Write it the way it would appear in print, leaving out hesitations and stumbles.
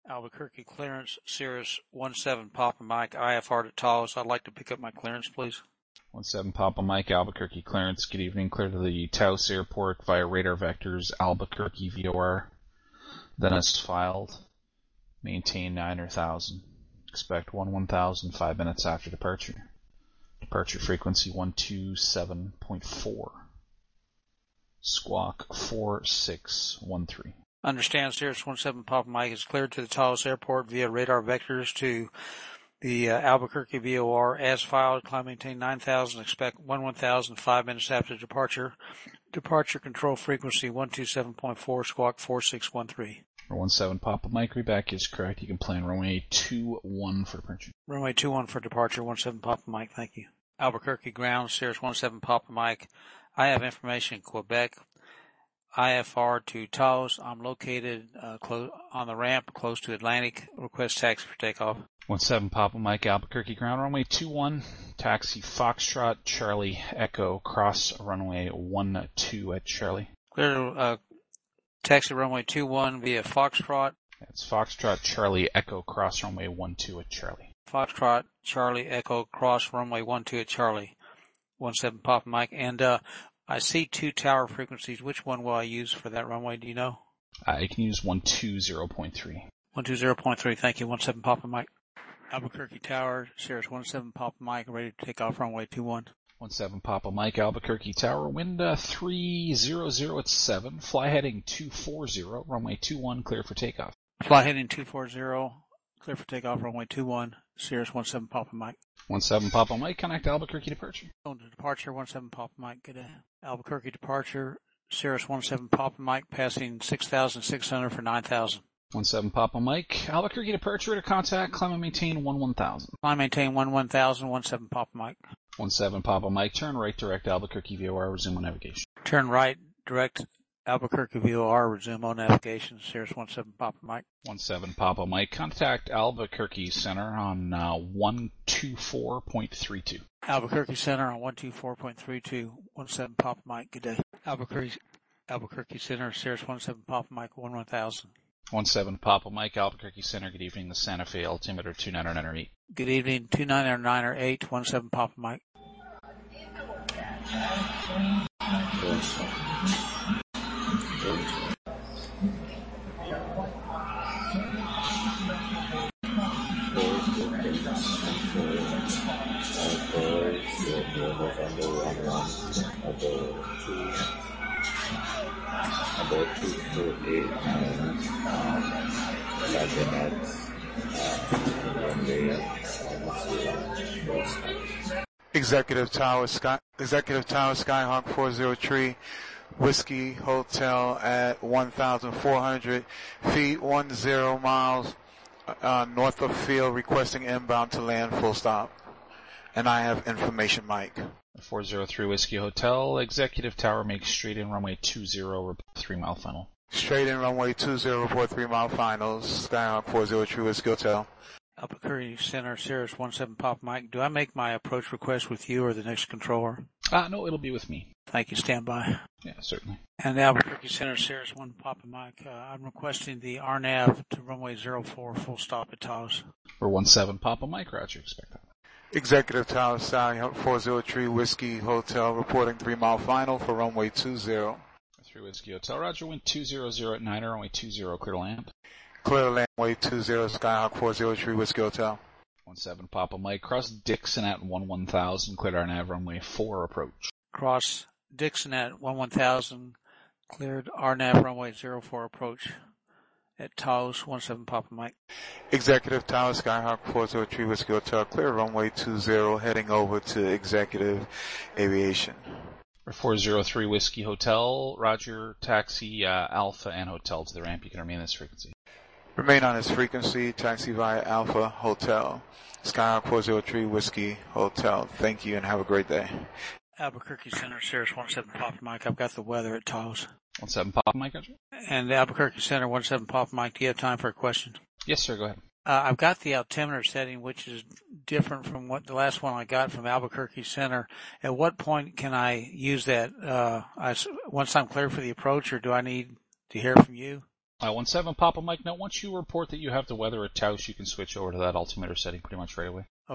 Albuquerque clearance, Cirrus 17 Papa Mike, IFR to Taos. I'd like to pick up my clearance, please. 17 Papa Mike, Albuquerque clearance. Good evening. Clear to the Taos Airport via radar vectors, Albuquerque VOR. Then as filed. Maintain 9,000. Expect 1000 5 minutes after departure. Departure frequency 127.4. Squawk 4613. Understand Cirrus 17 Papa Mike is cleared to the Taos Airport via radar vectors to the Albuquerque VOR as filed. Climb maintain 9,000. Expect 1000 5 minutes after departure. Departure control frequency 127.4. Squawk 4613. 17 Papa Mike, readback is correct. You can plan runway 21 for departure. Runway 21 for departure. 17 Papa Mike, thank you. Albuquerque ground, Cirrus 17 Papa Mike. I have information in Quebec. IFR to Taos. I'm located on the ramp close to Atlantic. Request taxi for takeoff. 17 Papa Mike, Albuquerque ground, runway 21. Taxi Foxtrot Charlie Echo, cross runway 12 at Charlie. Clear to taxi runway 21 via Foxtrot. That's Foxtrot Charlie Echo, cross runway 12 at Charlie. Foxtrot Charlie Echo, cross runway 12 at Charlie. 17 Papa Mike. And I see 2 tower frequencies. Which one will I use for that runway? Do you know? You can use 120.3. 120.3. Thank you. 17 Papa Mike. Albuquerque Tower, Cirrus 17 Papa Mike, ready to take off runway 21. 17 Papa Mike, Albuquerque Tower, wind 300 at 7, fly heading 240, runway 21, clear for takeoff. Fly heading 240, clear for takeoff, runway 21, Cirrus 17 Papa Mike. 17 Papa Mike, connect Albuquerque departure. Going to departure, 17 Papa Mike, good day. Albuquerque departure, Cirrus 17 Papa Mike, passing 6,600 for 9,000. 17 Papa Mike, Albuquerque departure to contact, climb and maintain 1000. Climb maintain 1000, 17 Papa Mike. 17 Papa Mike, turn right direct Albuquerque VOR, resume on navigation. Turn right direct Albuquerque VOR, resume on navigation, Cirrus 17 Papa Mike. 17 Papa Mike, contact Albuquerque Center on 124.32. Albuquerque Center on 124.32, 17 Papa Mike, good day. Albuquerque Center, Cirrus 17 Papa Mike, 1000. 17 Papa Mike, Albuquerque Center, good evening, the Santa Fe altimeter 29908. Good evening, 29908, 17 Papa Mike. Executive Tower Skyhawk 403 Whiskey Hotel at 1,400 feet, 10 miles north of field, requesting inbound to land, full stop. And I have information, Mike. 403 Whiskey Hotel, Executive Tower makes straight in runway 20, report 3 mile final. Straight in runway 20, report 3 mile finals, Skyhawk 403 Whiskey Hotel. Albuquerque Center, Cirrus 17 Papa Mike. Do I make my approach request with you or the next controller? No, it'll be with me. Thank you. Stand by. Yeah, certainly. And Albuquerque Center, Cirrus 1 Papa Mike. I'm requesting the RNAV to runway 04, full stop at Taos. For 17 Papa Mike, roger, expect that. Executive Tower Skyhawk 403 Whiskey Hotel, reporting 3 mile final for runway 20. 3 Whiskey Hotel, roger, wind 200 at 9, runway 20, clear to land. Clear land, way 20, Skyhawk 403 Whiskey Hotel. 17 Papa Mike, cross Dixon at 1000, cleared RNAV runway 4 approach. Cross Dixon at 1000, cleared RNAV runway 04 approach at Taos, 17 Papa Mike. Executive Tower Skyhawk 403 Whiskey Hotel, clear runway 20, heading over to Executive Aviation. 403 Whiskey Hotel, roger, taxi Alpha and Hotel to the ramp. You can remain this frequency. Remain on this frequency, taxi via Alpha Hotel. Skyhawk 403 Whiskey Hotel. Thank you and have a great day. Albuquerque Center, Cirrus 17 Papa Mike. I've got the weather at Taos. 17 Papa Mike, roger. And Albuquerque Center, 17 Papa Mike. Do you have time for a question? Yes, sir, go ahead. I've got the altimeter setting, which is different from what the last one I got from Albuquerque Center. At what point can I use that? Once I'm clear for the approach, or do I need to hear from you? 17 Papa Mike. Now, once you report that you have the weather at Taos, you can switch over to that altimeter setting pretty much right away.